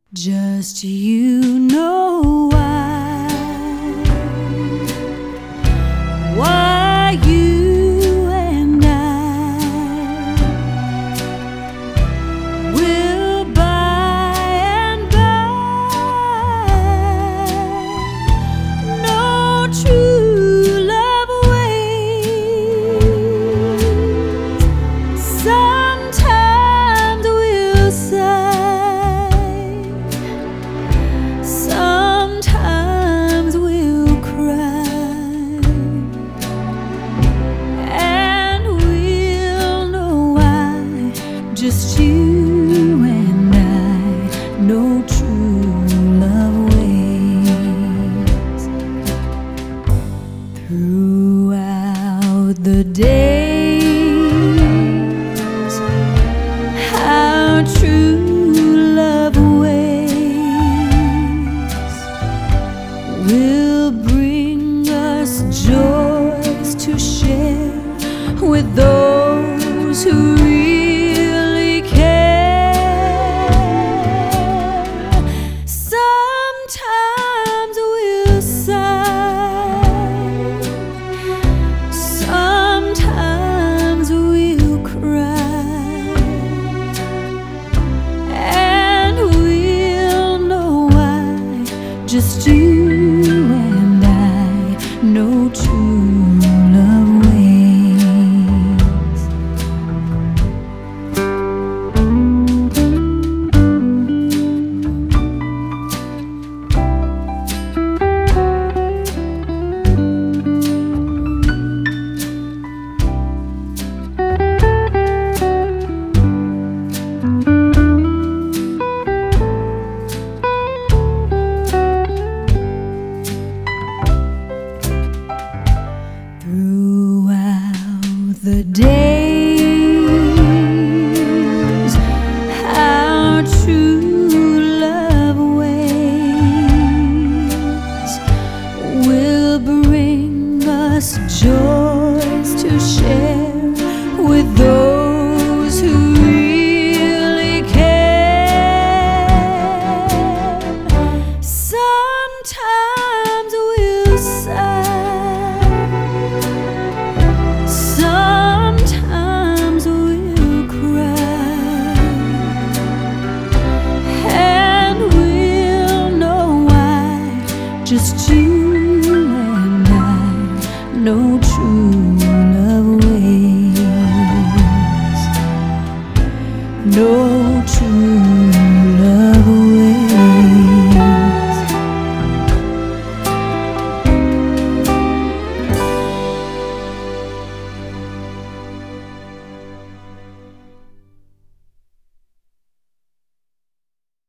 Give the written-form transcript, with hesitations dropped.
Just you know why you and I will by and by no true love waits. Sometimes we'll sigh, sometimes we'll cry, and we'll know why. Just you and I know true love waits. Throughout the days, how true love waits will bring us joys to share with those who really care. Sometimes we'll sigh, sometimes we'll cry, and we'll know why. Just you